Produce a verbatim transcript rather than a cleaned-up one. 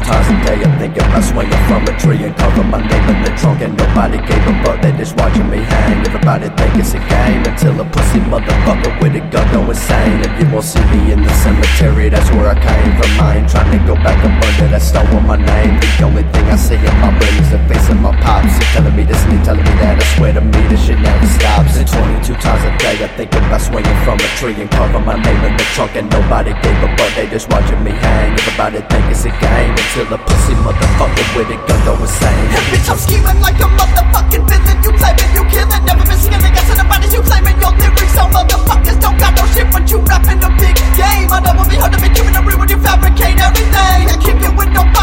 times a day I think about swinging from a tree and carving my name in the trunk, and nobody gave a fuck, they just watching me hang. Everybody think it's a game until a pussy motherfucker with a gun go insane. If you won't see me in the cemetery, that's where I came from. I ain't trying to go back up under that stone with my name. The only thing I see in my brain is the face of my pops. He telling me this and he telling me that. I swear to me this shit never stops. And twenty-two times a day I think about swinging from a tree and carving my name in the trunk, and nobody gave a fuck, they just watching me hang. Everybody think it's a game until a pussy motherfucker with a gun go insane. And bitch, I'm scheming like a motherfucking villain. You claiming you killing, never missing a nigga to the bodies. You claiming your lyrics, so motherfuckers don't got no shit, but you rapping a big game. I never be heard of it, keeping it real when you fabricate everything. I keep it with no